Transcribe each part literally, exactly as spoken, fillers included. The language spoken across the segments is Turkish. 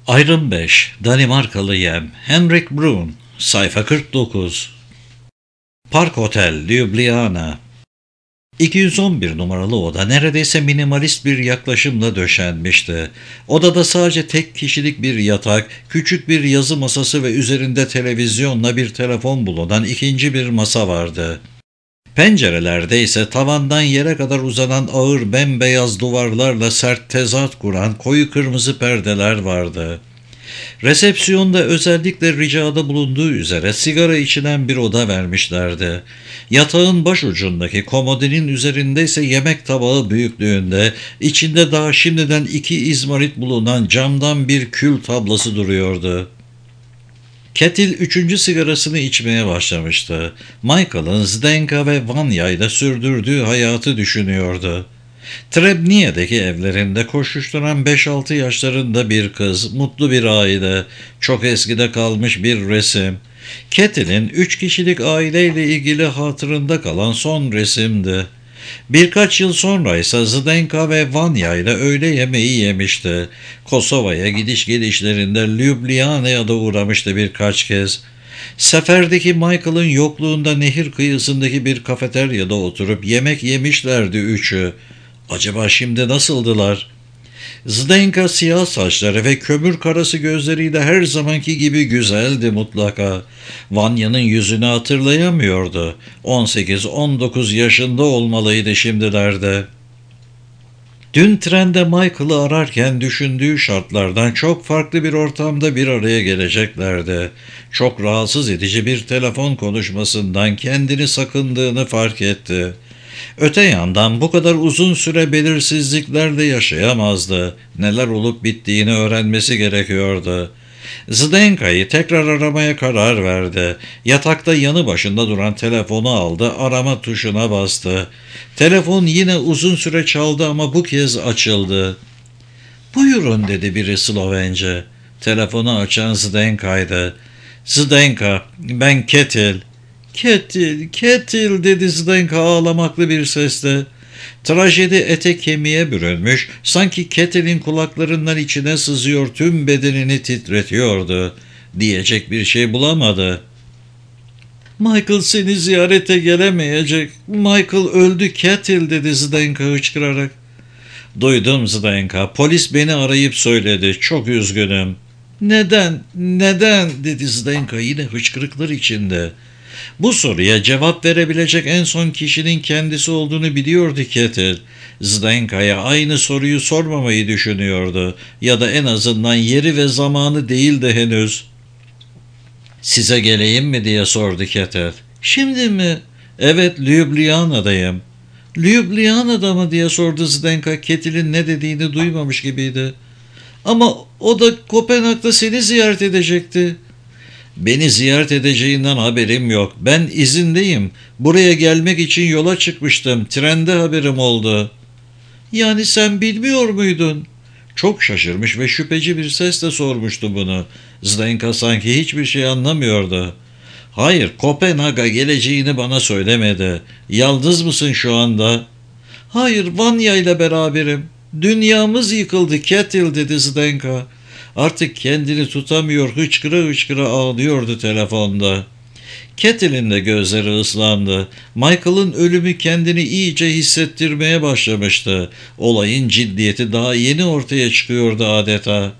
Ayrım beş, Danimarkalı Yem, Henrik Brun, sayfa kırk dokuz. Park Hotel, Ljubljana. iki yüz on bir numaralı oda neredeyse minimalist bir yaklaşımla döşenmişti. Odada sadece tek kişilik bir yatak, küçük bir yazı masası ve üzerinde televizyonla bir telefon bulunan ikinci bir masa vardı. Pencerelerde ise tavandan yere kadar uzanan ağır bembeyaz duvarlarla sert tezat kuran koyu kırmızı perdeler vardı. Resepsiyonda özellikle ricada bulunduğu üzere sigara içilen bir oda vermişlerdi. Yatağın başucundaki komodinin üzerinde ise yemek tabağı büyüklüğünde, içinde daha şimdiden iki izmarit bulunan camdan bir kül tablası duruyordu. Ketil üçüncü sigarasını içmeye başlamıştı. Michael'ın Zdenka ve Vanya ile sürdürdüğü hayatı düşünüyordu. Trebniye'deki evlerinde koşuşturan beş altı yaşlarında bir kız, mutlu bir aile, çok eskide kalmış bir resim. Ketil'in üç kişilik aileyle ilgili hatırında kalan son resimdi. Birkaç yıl sonra ise Zdenka ve Vanya ile öğle yemeği yemişti. Kosova'ya gidiş gelişlerinde Ljubljana'ya da uğramıştı birkaç kez. Seferdeki Michael'ın yokluğunda nehir kıyısındaki bir kafeteryada oturup yemek yemişlerdi üçü. Acaba şimdi nasıldılar? Zdenka siyah saçları ve kömür karası gözleriyle her zamanki gibi güzeldi mutlaka. Vanya'nın yüzünü hatırlayamıyordu. on sekiz on dokuz yaşında olmalıydı şimdilerde. Dün trende Michael'ı ararken düşündüğü şartlardan çok farklı bir ortamda bir araya geleceklerdi. Çok rahatsız edici bir telefon konuşmasından kendini sakındığını fark etti. Öte yandan bu kadar uzun süre belirsizliklerle yaşayamazdı. Neler olup bittiğini öğrenmesi gerekiyordu. Zdenka'yı tekrar aramaya karar verdi. Yatakta yanı başında duran telefonu aldı, arama tuşuna bastı. Telefon yine uzun süre çaldı ama bu kez açıldı. "Buyurun," dedi biri Slovence. Telefonu açan Zdenka'ydı. "Zdenka, ben Ketil." "Ketil, Ketil," dedi Zdenka ağlamaklı bir sesle. Trajedi ete kemiğe bürünmüş, sanki Ketil'in kulaklarından içine sızıyor, tüm bedenini titretiyordu. Diyecek bir şey bulamadı. "Michael seni ziyarete gelemeyecek. Michael öldü Ketil," dedi Zdenka hıçkırarak. "Duydum Zdenka, polis beni arayıp söyledi, çok üzgünüm." "Neden, neden?" dedi Zdenka yine hıçkırıklar içinde. Bu soruya cevap verebilecek en son kişinin kendisi olduğunu biliyordu Ketil. Zdenka'ya aynı soruyu sormamayı düşünüyordu. Ya da en azından yeri ve zamanı değildi henüz. "Size geleyim mi?" diye sordu Ketil. "Şimdi mi?" "Evet, Ljubljana'dayım." "Ljubljana'da mı?" diye sordu Zdenka. Ketil'in ne dediğini duymamış gibiydi. "Ama o da Kopenhag'da seni ziyaret edecekti." "Beni ziyaret edeceğinden haberim yok. Ben izindeyim. Buraya gelmek için yola çıkmıştım. Trende haberim oldu." "Yani sen bilmiyor muydun?" Çok şaşırmış ve şüpheci bir sesle sormuştu bunu. Zdenka sanki hiçbir şey anlamıyordu. "Hayır, Kopenhag'a geleceğini bana söylemedi. Yalnız mısın şu anda?" "Hayır, Vanya ile beraberim. Dünyamız yıkıldı Ketil," dedi Zdenka. Artık kendini tutamıyor, hıçkıra hıçkıra ağlıyordu telefonda. Ketil'in de gözleri ıslandı. Michael'ın ölümü kendini iyice hissettirmeye başlamıştı. Olayın ciddiyeti daha yeni ortaya çıkıyordu adeta.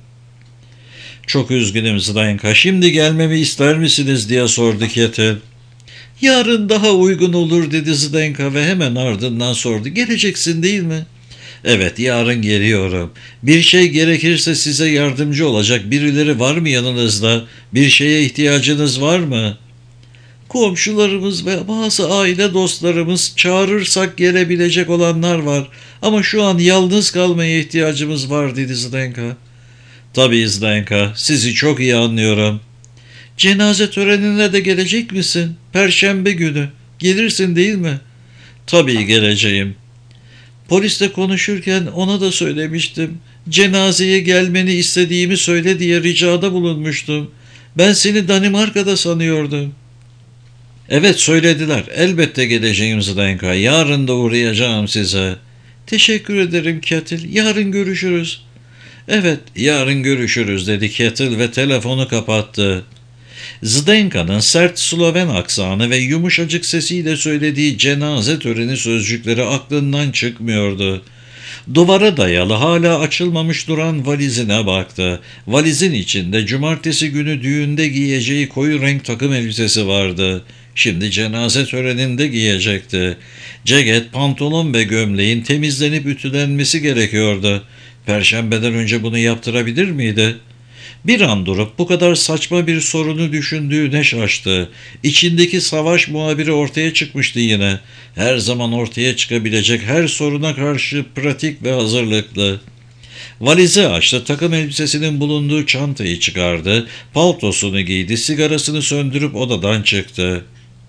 "Çok üzgünüm Zdenka, şimdi gelmemi ister misiniz?" diye sordu Ketil. "Yarın daha uygun olur," dedi Zdenka ve hemen ardından sordu. "Geleceksin değil mi?" "Evet, yarın geliyorum. Bir şey gerekirse size yardımcı olacak birileri var mı yanınızda? Bir şeye ihtiyacınız var mı?" "Komşularımız ve bazı aile dostlarımız, çağırırsak gelebilecek olanlar var. Ama şu an yalnız kalmaya ihtiyacımız var," dedi Zdenka. "Tabii Zdenka, sizi çok iyi anlıyorum." "Cenaze törenine de gelecek misin? Perşembe günü. Gelirsin değil mi?" "Tabii geleceğim." "Polisle konuşurken ona da söylemiştim. Cenazeye gelmeni istediğimi söyle diye ricada bulunmuştum. Ben seni Danimarka'da sanıyordum." "Evet, söylediler. Elbette geleceğim Zdenka. Yarın da uğrayacağım size." "Teşekkür ederim Ketil. Yarın görüşürüz." Evet, yarın görüşürüz dedi Kettle ve telefonu kapattı. Zdenka'nın sert Sloven aksanı ve yumuşacık sesiyle söylediği cenaze töreni sözcükleri aklından çıkmıyordu. Duvara dayalı hala açılmamış duran valizine baktı. Valizin içinde cumartesi günü düğünde giyeceği koyu renk takım elbisesi vardı. Şimdi cenaze töreninde giyecekti. Ceket, pantolon ve gömleğin temizlenip ütülenmesi gerekiyordu. Perşembeden önce bunu yaptırabilir miydi? Bir an durup bu kadar saçma bir sorunu düşündüğüne şaştı. İçindeki savaş muhabiri ortaya çıkmıştı yine. Her zaman ortaya çıkabilecek her soruna karşı pratik ve hazırlıklı. Valizi açtı, takım elbisesinin bulunduğu çantayı çıkardı, paltosunu giydi, sigarasını söndürüp odadan çıktı.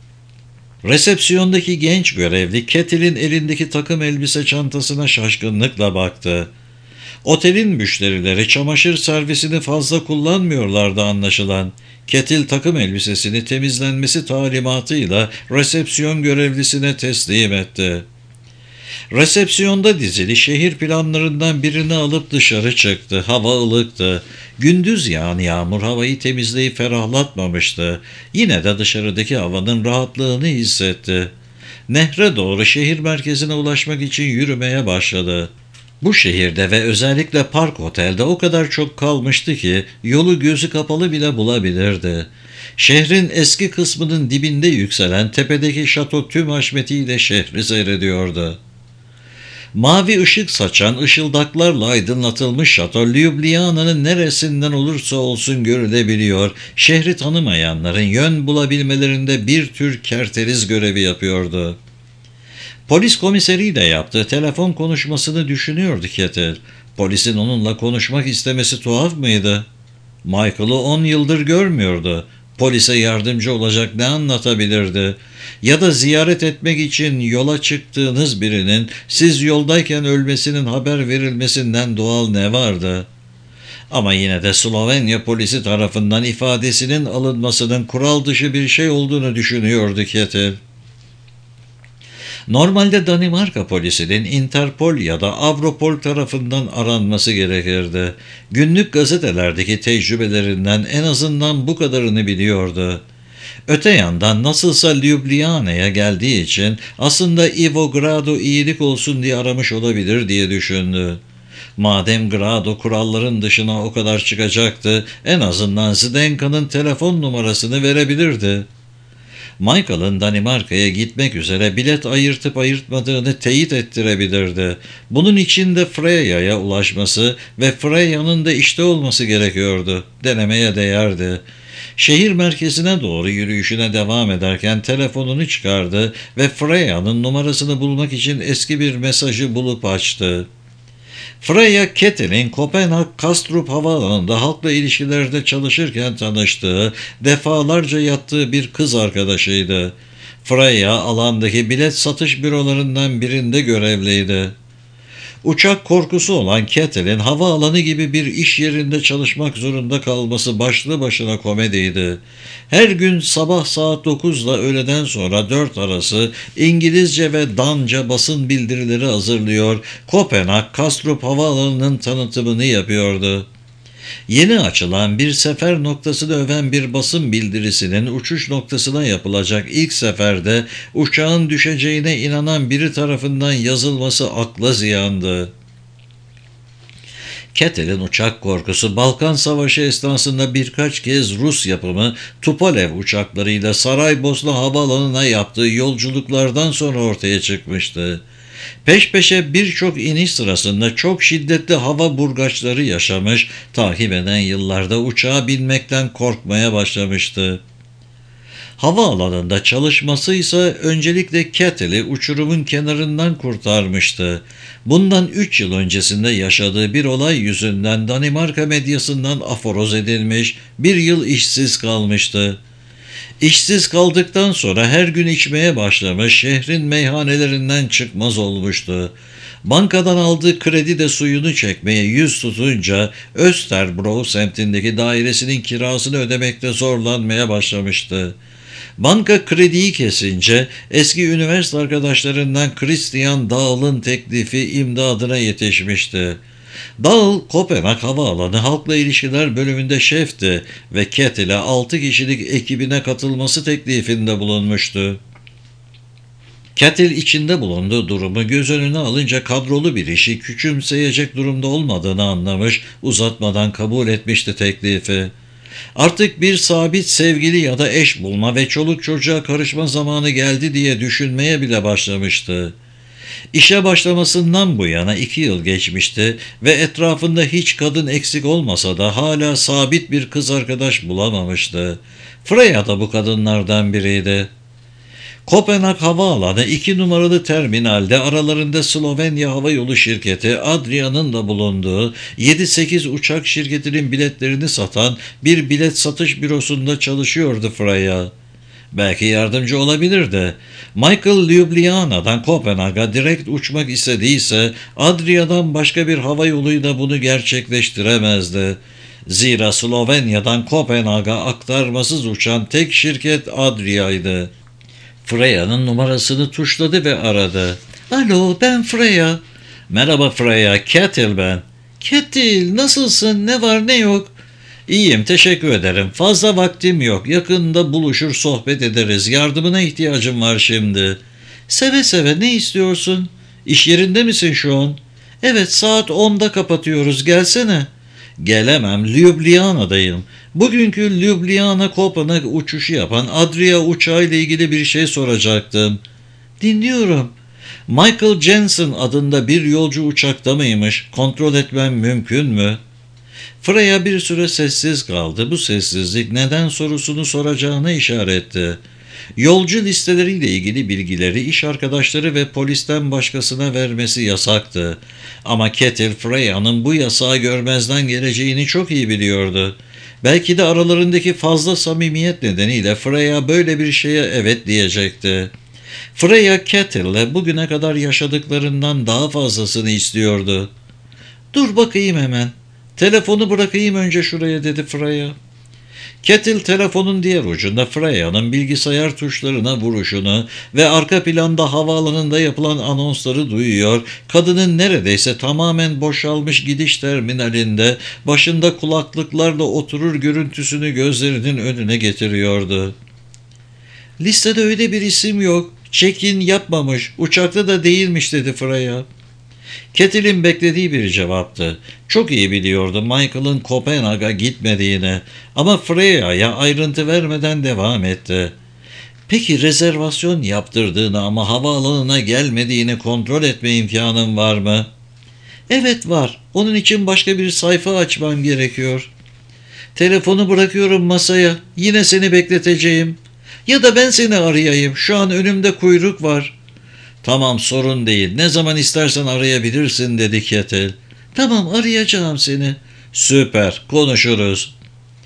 Resepsiyondaki genç görevli Kettle'in elindeki takım elbise çantasına şaşkınlıkla baktı. Otelin müşterileri çamaşır servisini fazla kullanmıyorlardı anlaşılan. Kettle takım elbisesini temizlenmesi talimatıyla resepsiyon görevlisine teslim etti. Resepsiyonda dizili şehir planlarından birini alıp dışarı çıktı. Hava ılıktı. Gündüz yağan yağmur havayı temizleyip ferahlatmamıştı. Yine de dışarıdaki havanın rahatlığını hissetti. Nehre doğru şehir merkezine ulaşmak için yürümeye başladı. Bu şehirde ve özellikle Park Otel'de o kadar çok kalmıştı ki yolu gözü kapalı bile bulabilirdi. Şehrin eski kısmının dibinde yükselen tepedeki şato tüm haşmetiyle şehri seyrediyordu. Mavi ışık saçan ışıldaklarla aydınlatılmış şato Ljubljana'nın neresinden olursa olsun görülebiliyor, şehri tanımayanların yön bulabilmelerinde bir tür kerteriz görevi yapıyordu. Polis komiseriyle yaptığı telefon konuşmasını düşünüyordu Kettle. Polisin onunla konuşmak istemesi tuhaf mıydı? Michael'ı on yıldır görmüyordu. Polise yardımcı olacak ne anlatabilirdi? Ya da ziyaret etmek için yola çıktığınız birinin siz yoldayken ölmesinin haber verilmesinden doğal ne vardı? Ama yine de Slovenya polisi tarafından ifadesinin alınmasının kural dışı bir şey olduğunu düşünüyordu Kettle. Normalde Danimarka polisinin Interpol ya da Avropol tarafından aranması gerekirdi. Günlük gazetelerdeki tecrübelerinden en azından bu kadarını biliyordu. Öte yandan nasılsa Ljubljana'ya geldiği için aslında Ivo Grado iyilik olsun diye aramış olabilir diye düşündü. Madem Grado kuralların dışına o kadar çıkacaktı, en azından Zdenka'nın telefon numarasını verebilirdi. Michael'ın Danimarka'ya gitmek üzere bilet ayırtıp ayırtmadığını teyit ettirebilirdi. Bunun için de Freya'ya ulaşması ve Freya'nın da işte olması gerekiyordu. Denemeye değerdi. Şehir merkezine doğru yürüyüşüne devam ederken telefonunu çıkardı ve Freya'nın numarasını bulmak için eski bir mesajı bulup açtı. Freya Kettle'in Kopenhag Kastrup Havaalanı'nda halkla ilişkilerde çalışırken tanıştığı, defalarca yattığı bir kız arkadaşıydı. Freya alandaki bilet satış bürolarından birinde görevliydi. Uçak korkusu olan Kettle'in havaalanı gibi bir iş yerinde çalışmak zorunda kalması başlı başına komediydi. Her gün sabah saat dokuzla öğleden sonra dört arası İngilizce ve Danca basın bildirileri hazırlıyor, Kopenhag Kastrup Havaalanı'nın tanıtımını yapıyordu. Yeni açılan bir sefer noktasını öven bir basın bildirisinin uçuş noktasına yapılacak ilk seferde uçağın düşeceğine inanan biri tarafından yazılması akla ziyandı. Kettle'in uçak korkusu Balkan Savaşı esnasında birkaç kez Rus yapımı Tupolev uçaklarıyla Saraybosna Havaalanı'na yaptığı yolculuklardan sonra ortaya çıkmıştı. Peş peşe birçok iniş sırasında çok şiddetli hava burgaçları yaşamış, takip eden yıllarda uçağa binmekten korkmaya başlamıştı. Havaalanında çalışması ise öncelikle Kettle'i uçurumun kenarından kurtarmıştı. Bundan üç yıl öncesinde yaşadığı bir olay yüzünden Danimarka medyasından aforoz edilmiş, bir yıl işsiz kalmıştı. İşsiz kaldıktan sonra her gün içmeye başlamış, şehrin meyhanelerinden çıkmaz olmuştu. Bankadan aldığı kredi de suyunu çekmeye yüz tutunca Österbro semtindeki dairesinin kirasını ödemekte zorlanmaya başlamıştı. Banka krediyi kesince eski üniversite arkadaşlarından Christian Dahl'ın teklifi imdadına yetişmişti. Dahl, Kopenhag Havaalanı Halkla İlişkiler bölümünde şefti ve Kettle'e altı kişilik ekibine katılması teklifinde bulunmuştu. Kettle içinde bulunduğu durumu göz önüne alınca kadrolu bir işi küçümseyecek durumda olmadığını anlamış, uzatmadan kabul etmişti teklifi. Artık bir sabit sevgili ya da eş bulma ve çoluk çocuğa karışma zamanı geldi diye düşünmeye bile başlamıştı. İşe başlamasından bu yana iki yıl geçmişti ve etrafında hiç kadın eksik olmasa da hala sabit bir kız arkadaş bulamamıştı. Freya da bu kadınlardan biriydi. Kopenhag Havaalanı iki numaralı terminalde aralarında Slovenya Havayolu Şirketi Adria'nın da bulunduğu yedi sekiz uçak şirketinin biletlerini satan bir bilet satış bürosunda çalışıyordu Freya. Belki yardımcı olabilirdi. Michael Ljubljana'dan Kopenhag'a direkt uçmak istediyse Adria'dan başka bir hava yoluyla bunu gerçekleştiremezdi. Zira Slovenya'dan Kopenhag'a aktarmasız uçan tek şirket Adria'ydı. Freya'nın numarasını tuşladı ve aradı. "Alo, ben Freya." "Merhaba Freya, Kettle ben." "Kettle, nasılsın? Ne var ne yok?" "İyiyim, teşekkür ederim. Fazla vaktim yok. Yakında buluşur sohbet ederiz. Yardımına ihtiyacım var şimdi." "Seve seve, ne istiyorsun?" "İş yerinde misin şu an?" "Evet, saat onda kapatıyoruz. Gelsene." "Gelemem, Ljubljana'dayım. Bugünkü Ljubljana-Kopenhag uçuşu yapan Adria uçağıyla ilgili bir şey soracaktım." "Dinliyorum." "Michael Jensen adında bir yolcu uçakta mıymış? Kontrol etmem mümkün mü?" Freya bir süre sessiz kaldı. Bu sessizlik neden sorusunu soracağına işaretti. Yolcu listeleriyle ilgili bilgileri iş arkadaşları ve polisten başkasına vermesi yasaktı. Ama Kettle, Freya'nın bu yasağı görmezden geleceğini çok iyi biliyordu. Belki de aralarındaki fazla samimiyet nedeniyle Freya böyle bir şeye evet diyecekti. Freya, Kettle'le bugüne kadar yaşadıklarından daha fazlasını istiyordu. "Dur bakayım hemen. Telefonu bırakayım önce şuraya," dedi Freya. Kettle telefonun diğer ucunda Freya'nın bilgisayar tuşlarına vuruşunu ve arka planda havaalanında yapılan anonsları duyuyor, kadının neredeyse tamamen boşalmış gidiş terminalinde başında kulaklıklarla oturur görüntüsünü gözlerinin önüne getiriyordu. "Listede öyle bir isim yok. Check-in yapmamış, uçakta da değilmiş," dedi Freya. Kettle'in beklediği bir cevaptı. Çok iyi biliyordu Michael'ın Kopenhag'a gitmediğini ama Freya'ya ayrıntı vermeden devam etti. "Peki rezervasyon yaptırdığını ama havaalanına gelmediğini kontrol etme imkanın var mı?" "Evet var. Onun için başka bir sayfa açman gerekiyor." "Telefonu bırakıyorum masaya. Yine seni bekleteceğim. Ya da ben seni arayayım. Şu an önümde kuyruk var." "Tamam, sorun değil. Ne zaman istersen arayabilirsin," dedi Kettle. "Tamam, arayacağım seni." "Süper, konuşuruz."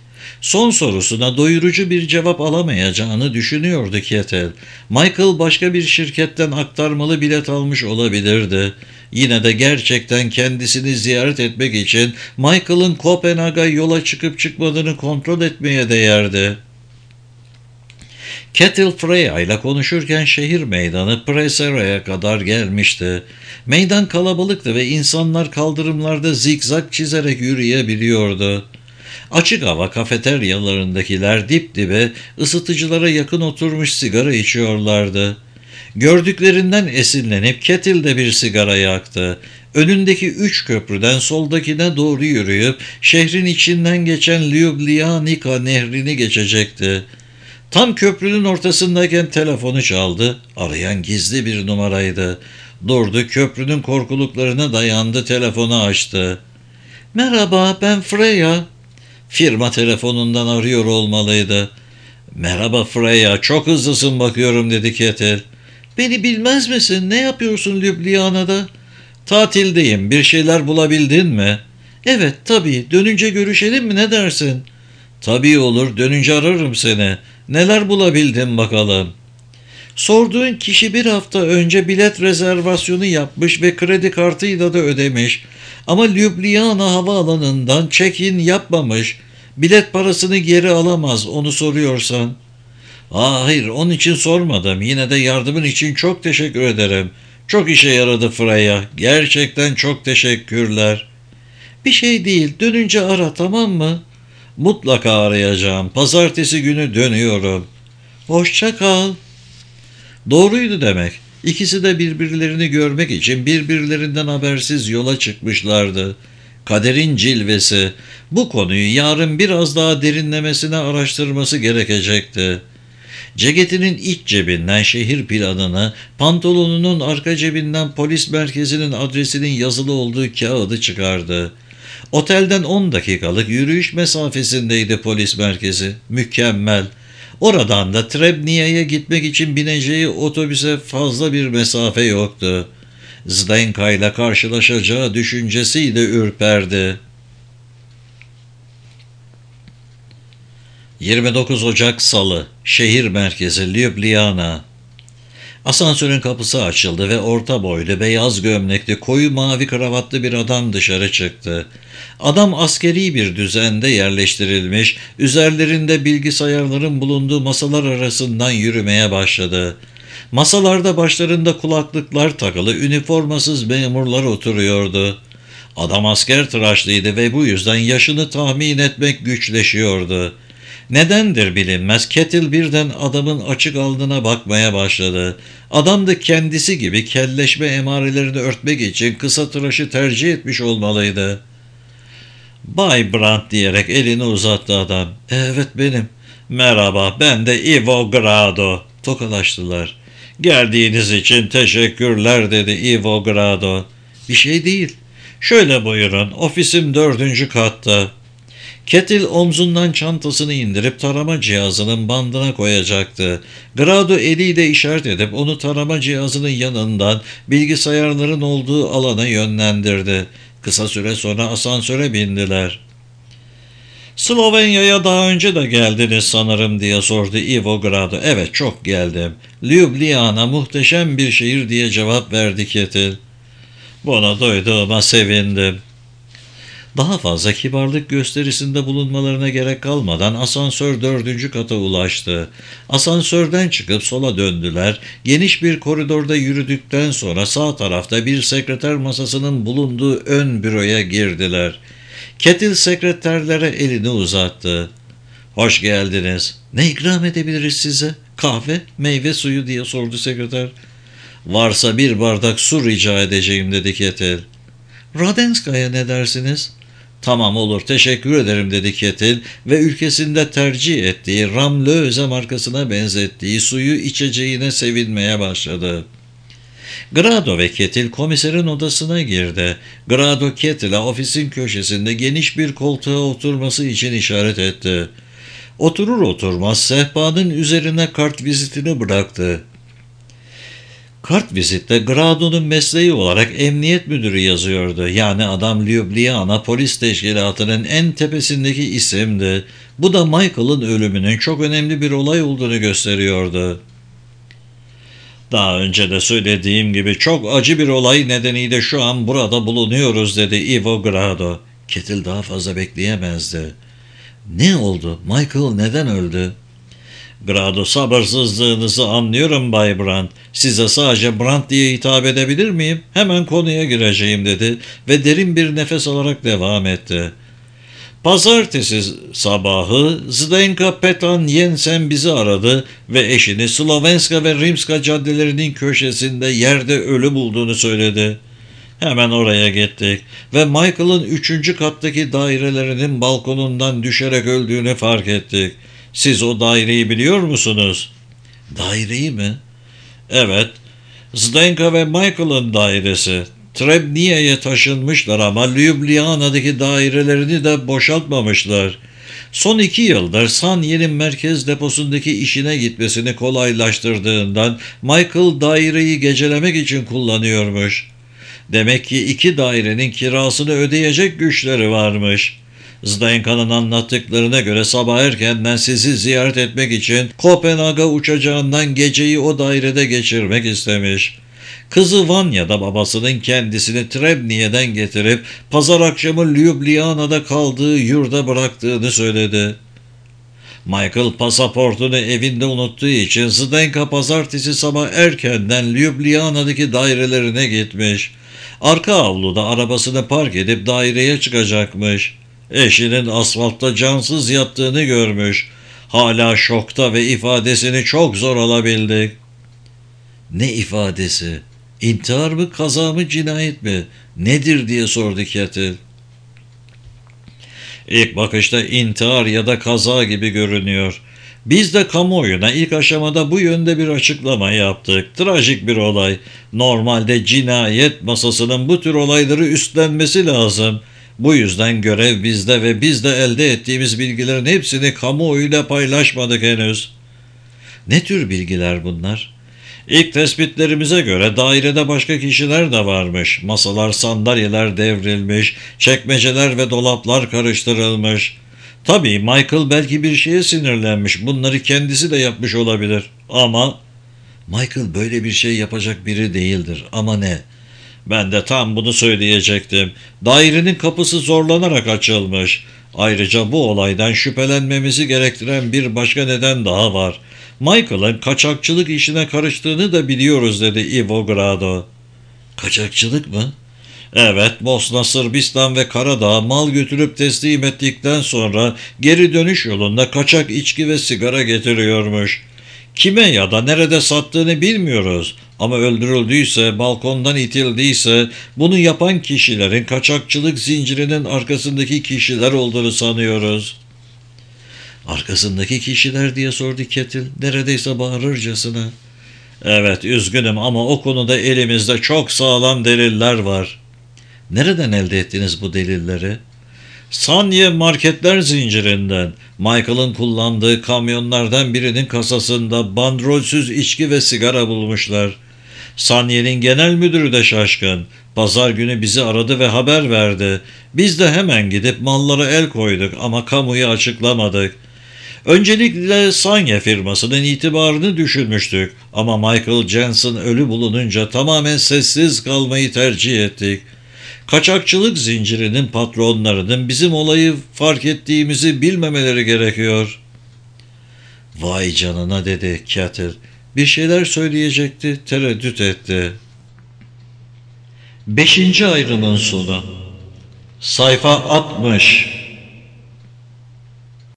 Son sorusuna doyurucu bir cevap alamayacağını düşünüyordu Kettle. Michael başka bir şirketten aktarmalı bilet almış olabilirdi. Yine de gerçekten kendisini ziyaret etmek için Michael'ın Kopenhag'a yola çıkıp çıkmadığını kontrol etmeye değerdi. Kettle Freya ile konuşurken şehir meydanı Presera'ya kadar gelmişti. Meydan kalabalıktı ve insanlar kaldırımlarda zikzak çizerek yürüyebiliyordu. Açık hava kafeteryalarındakiler dip dibe ısıtıcılara yakın oturmuş sigara içiyorlardı. Gördüklerinden esinlenip Kettle de bir sigara yaktı. Önündeki üç köprüden soldakine doğru yürüyüp şehrin içinden geçen Ljubljanica nehrini geçecekti. Tam köprünün ortasındayken telefonu çaldı. Arayan gizli bir numaraydı. Durdu, köprünün korkuluklarına dayandı, telefonu açtı. "Merhaba, ben Freya." Firma telefonundan arıyor olmalıydı. "Merhaba Freya, çok hızlısın bakıyorum," dedi Kettle. "Beni bilmez misin? Ne yapıyorsun Ljubljana'da?" "Tatildeyim. Bir şeyler bulabildin mi?" "Evet, tabii. Dönünce görüşelim mi, ne dersin?" "Tabii olur. Dönünce ararım seni. Neler bulabildin bakalım?" "Sorduğun kişi bir hafta önce bilet rezervasyonu yapmış ve kredi kartıyla da ödemiş. Ama Ljubljana havaalanından check-in yapmamış. Bilet parasını geri alamaz, onu soruyorsan." "Aa, hayır, onun için sormadım. Yine de yardımın için çok teşekkür ederim. Çok işe yaradı Freya. Gerçekten çok teşekkürler." Bir şey değil, dönünce ara, tamam mı? Mutlaka arayacağım. Pazartesi günü dönüyorum. Hoşça kal. Doğruydu demek. İkisi de birbirlerini görmek için birbirlerinden habersiz yola çıkmışlardı. Kaderin cilvesi. Bu konuyu yarın biraz daha derinlemesine araştırması gerekecekti. Ceketinin iç cebinden şehir planını, pantolonunun arka cebinden polis merkezinin adresinin yazılı olduğu kağıdı çıkardı. Otelden on dakikalık yürüyüş mesafesindeydi polis merkezi. Mükemmel. Oradan da Trebnia'ya gitmek için bineceği otobüse fazla bir mesafe yoktu. Zdenka ile karşılaşacağı düşüncesiyle ürperdi. yirmi dokuz Ocak Salı, şehir merkezi Ljubljana. Asansörün kapısı açıldı ve orta boylu, beyaz gömlekli, koyu mavi kravatlı bir adam dışarı çıktı. Adam askeri bir düzende yerleştirilmiş, üzerlerinde bilgisayarların bulunduğu masalar arasından yürümeye başladı. Masalarda başlarında kulaklıklar takılı üniformasız memurlar oturuyordu. Adam asker tıraşlıydı ve bu yüzden yaşını tahmin etmek güçleşiyordu. Nedendir bilinmez, Kettle birden adamın açık alnına bakmaya başladı. Adam da kendisi gibi kelleşme emarelerini örtmek için kısa tıraşı tercih etmiş olmalıydı. Bay Brandt diyerek elini uzattı adam. Evet benim. Merhaba, ben de Ivo Grado. Tokalaştılar. Geldiğiniz için teşekkürler dedi Ivo Grado. Bir şey değil. Şöyle buyurun, ofisim dördüncü katta. Kettle omzundan çantasını indirip tarama cihazının bandına koyacaktı. Grado eliyle işaret edip onu tarama cihazının yanından bilgisayarların olduğu alana yönlendirdi. Kısa süre sonra asansöre bindiler. Slovenya'ya daha önce de geldiniz sanırım diye sordu Ivo Grado. Evet, çok geldim. Ljubljana muhteşem bir şehir diye cevap verdi Kettle. Bunu duyduğuma sevindim. Daha fazla kibarlık gösterisinde bulunmalarına gerek kalmadan asansör dördüncü kata ulaştı. Asansörden çıkıp sola döndüler. Geniş bir koridorda yürüdükten sonra sağ tarafta bir sekreter masasının bulunduğu ön büroya girdiler. Kettle sekreterlere elini uzattı. Hoş geldiniz. Ne ikram edebiliriz size? Kahve, meyve suyu diye sordu sekreter. Varsa bir bardak su rica edeceğim dedi Kettle. Radenska'ya ne dersiniz? Tamam olur, teşekkür ederim dedi Kettle ve ülkesinde tercih ettiği Ramlöse markasına benzettiği suyu içeceğine sevinmeye başladı. Grado ve Kettle komiserin odasına girdi. Grado Kettle'a ofisin köşesinde geniş bir koltuğa oturması için işaret etti. Oturur oturmaz sehpanın üzerine kart vizitini bıraktı. Kart vizitte Grado'nun mesleği olarak emniyet müdürü yazıyordu. Yani adam Ljubljana polis teşkilatının en tepesindeki isimdi. Bu da Michael'ın ölümünün çok önemli bir olay olduğunu gösteriyordu. Daha önce de söylediğim gibi çok acı bir olay nedeniyle şu an burada bulunuyoruz dedi Ivo Grado. Kettle daha fazla bekleyemezdi. Ne oldu? Michael neden öldü? Grado, sabırsızlığınızı anlıyorum Bay Brandt. Size sadece Brandt diye hitap edebilir miyim? Hemen konuya gireceğim dedi ve derin bir nefes alarak devam etti. Pazartesi sabahı Zdenka Petan Jensen bizi aradı ve eşini Slovenska ve Rimska caddelerinin köşesinde yerde ölü bulduğunu söyledi. Hemen oraya gittik ve Michael'ın üçüncü kattaki dairelerinin balkonundan düşerek öldüğünü fark ettik. Siz o daireyi biliyor musunuz? Daireyi mi? Evet. Zdenka ve Michael'ın dairesi. Trebnia'ya taşınmışlar ama Ljubljana'daki dairelerini de boşaltmamışlar. Son iki yıldır Sanye'nin merkez deposundaki işine gitmesini kolaylaştırdığından Michael daireyi gecelemek için kullanıyormuş. Demek ki iki dairenin kirasını ödeyecek güçleri varmış. Zdenka'nın anlattıklarına göre sabah erkenden sizi ziyaret etmek için Kopenhag'a uçacağından geceyi o dairede geçirmek istemiş. Kızı Vanya'da babasının kendisini Trebnia'dan getirip pazar akşamı Ljubljana'da kaldığı yurda bıraktığını söyledi. Michael pasaportunu evinde unuttuğu için Zdenka pazartesi sabah erkenden Ljubljana'daki dairelerine gitmiş. Arka avluda arabasını park edip daireye çıkacakmış. Eşinin asfaltta cansız yattığını görmüş. Hala şokta ve ifadesini çok zor alabildik. Ne ifadesi? İntihar mı, kaza mı, cinayet mi? Nedir diye sordu Kettle. İlk bakışta intihar ya da kaza gibi görünüyor. Biz de kamuoyuna ilk aşamada bu yönde bir açıklama yaptık. Trajik bir olay. Normalde cinayet masasının bu tür olayları üstlenmesi lazım. Bu yüzden görev bizde ve biz de elde ettiğimiz bilgilerin hepsini kamuoyuyla paylaşmadık henüz. Ne tür bilgiler bunlar? İlk tespitlerimize göre dairede başka kişiler de varmış. Masalar, sandalyeler devrilmiş, çekmeceler ve dolaplar karıştırılmış. Tabii Michael belki bir şeye sinirlenmiş. Bunları kendisi de yapmış olabilir. Ama Michael böyle bir şey yapacak biri değildir. Ama ne? Ben de tam bunu söyleyecektim. Dairenin kapısı zorlanarak açılmış. Ayrıca bu olaydan şüphelenmemizi gerektiren bir başka neden daha var. Michael'ın kaçakçılık işine karıştığını da biliyoruz, dedi Ivo Grado. Kaçakçılık mı? Evet, Bosna, Sırbistan ve Karadağ'a mal götürüp teslim ettikten sonra geri dönüş yolunda kaçak içki ve sigara getiriyormuş. Kime ya da nerede sattığını bilmiyoruz. Ama öldürüldüyse, balkondan itildiyse bunu yapan kişilerin kaçakçılık zincirinin arkasındaki kişiler olduğunu sanıyoruz. Arkasındaki kişiler diye sordu Kettle, neredeyse bağırırcasına. Evet, üzgünüm ama o konuda elimizde çok sağlam deliller var. Nereden elde ettiniz bu delilleri? Sanye marketler zincirinden. Michael'ın kullandığı kamyonlardan birinin kasasında bandrolsüz içki ve sigara bulmuşlar. Sanye'nin genel müdürü de şaşkın. Pazar günü bizi aradı ve haber verdi. Biz de hemen gidip mallara el koyduk ama kamuya açıklamadık. Öncelikle Sanye firmasının itibarını düşünmüştük ama Michael Jensen ölü bulununca tamamen sessiz kalmayı tercih ettik. Kaçakçılık zincirinin patronlarının bizim olayı fark ettiğimizi bilmemeleri gerekiyor. Vay canına, dedi Kettle. Bir şeyler söyleyecekti, tereddüt etti. Beşinci ayrımın sonu. Sayfa altmış.